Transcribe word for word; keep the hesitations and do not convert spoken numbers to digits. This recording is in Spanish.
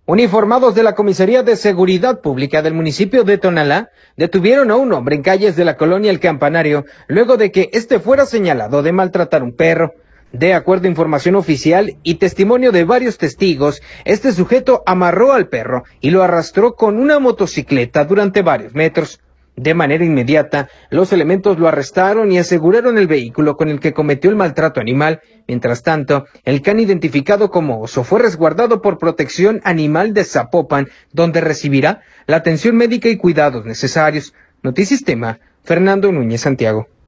Uniformados de la Comisaría de Seguridad Pública del municipio de Tonalá detuvieron a un hombre en calles de la colonia El Campanario luego de que éste fuera señalado de maltratar a un perro. De acuerdo a información oficial y testimonio de varios testigos, este sujeto amarró al perro y lo arrastró con una motocicleta durante varios metros. De manera inmediata, los elementos lo arrestaron y aseguraron el vehículo con el que cometió el maltrato animal. Mientras tanto, el can identificado como Oso fue resguardado por Protección Animal de Zapopan, donde recibirá la atención médica y cuidados necesarios. Noticias Tema, Fernando Núñez Santiago.